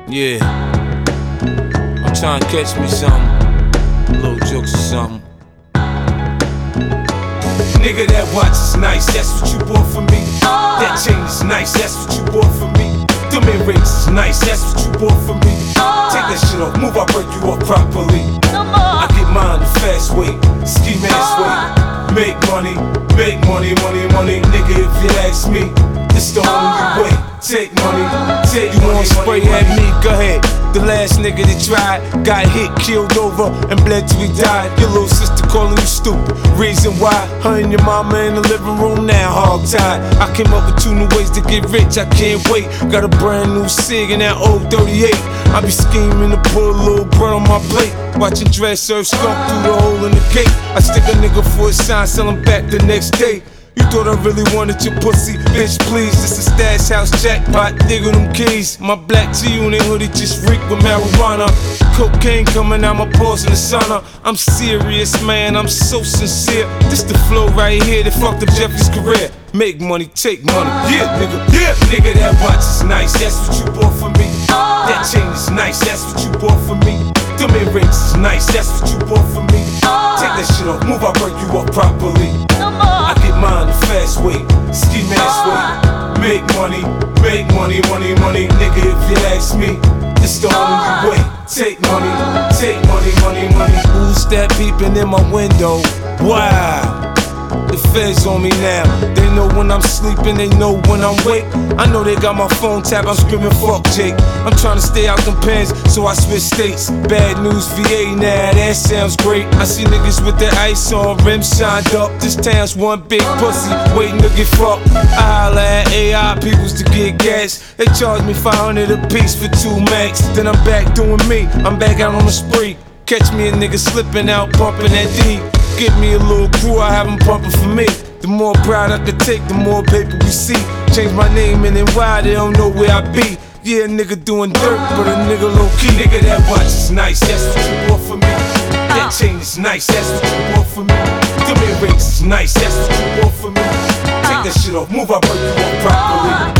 Yeah, I'm trying to catch me something, little jokes or something. Nigga, that watch is nice, that's what you bought for me. That chain is nice, that's what you bought for me. Them earrings is nice, that's what you bought for me. Take that shit off, move, I'll break you up properly. I get mine the fast way, ski mask way. Make money, money, money, nigga, if you ask me, it's the only way. Take money, take you money. You wanna spray at me, go ahead. The last nigga that tried got hit, killed over, and bled till he died. Your little sister calling you stupid. Reason why, her and your mama in the living room now, hog tied. I came up with 2 new ways to get rich, I can't wait. Got a brand new cig in that old 38. I be scheming to put a little bread on my plate. Watching dress serve skunk through the hole in the gate. I stick a nigga for a sign, sell him back the next day. You thought I really wanted your pussy, bitch, please. This a stash house jackpot, digger them keys. My black G-Unit hoodie just reek with marijuana. Cocaine coming out my pores in the sauna. I'm serious, man, I'm so sincere. This the flow right here that fucked up Jeffrey's career. Make money, take money, yeah, nigga, yeah. Nigga, that watch is nice, that's what you bought for me. That chain is nice, that's what you bought for me. Them earrings is nice, that's what you bought for me. Take that shit off, move, I'll break you up properly. I get mine the fast way, ski mask way. Make money, money, money, nigga, if you ask me, it's the only way. Take money, money, money. Who's that peeping in my window? Wow. The feds on me now. They know when I'm sleeping, they know when I'm awake. I know they got my phone tapped, I'm screaming fuck Jake. I'm trying to stay out them pens, so I switch states. Bad news VA now, that sounds great. I see niggas with their ice on, rims shined up. This town's one big pussy, waiting to get fucked. I holla at AI peoples to get gas. They charge me 500 a piece for 2 max. Then I'm back doing me, I'm back out on the spree. Catch me a nigga slipping out, pumping that D. Give me a little crew, I have them pumping for me. The more pride I could take, the more paper we see. Change my name and then why they don't know where I be. Yeah, a nigga doing dirt, but a nigga low key. Nigga, that watch is nice, that's what you bought for me. That chain is nice, that's what you bought for me. Them earrings is nice, that's what you bought for me. Take that shit off, move, I'll break you up properly.